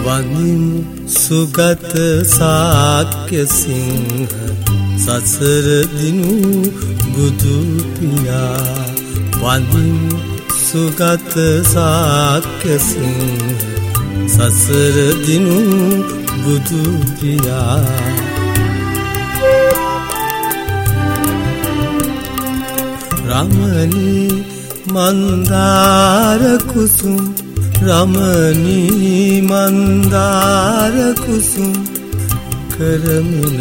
වඳිමු සුගත ශාක්‍ය සිංහ සසර දිනු බුදු පියා වඳිමු සුගත ශාක්‍ය සිංහ සසර දිනු බුදු පියා රමණී මන්දාර කුසුම් රමණී මන්දාර කුසුම් කරමුන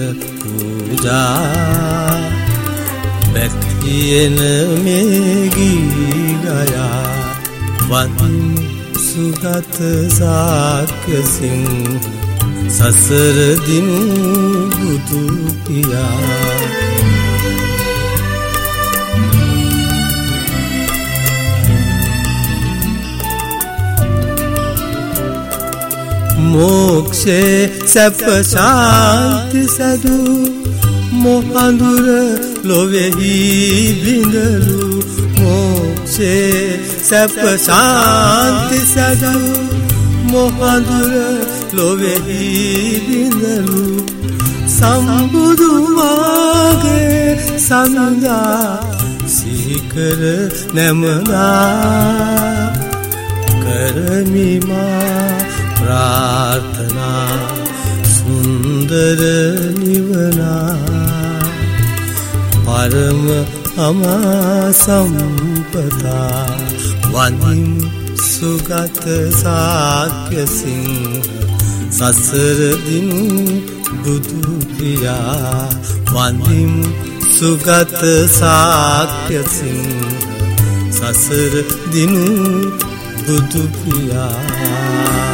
පූජා වැක්කියන මේ ගී ගයා වඳිමු සුගත ශාක්‍ය සිංහ සසර දිනු බුදු පියා මොක්ෂේ සැප ශාන්ති සදු මොහඳුර ලොවෙහි බිඳලු මොක්ෂේ සැප ශාන්ති සදු මොහඳුර ලොවෙහි බිඳලු සම්බුදු මාගේ සඳා සිහිකර නැමදා කරමිමා प्रार्थना सुंदर निवना परम अमा संपदा वंदिमु सुगत शाक्य सिंह ससर दिनु बुदु प्रिया वंदिमु सुगत शाक्य सिंह ससर दिनु बुदु प्रिया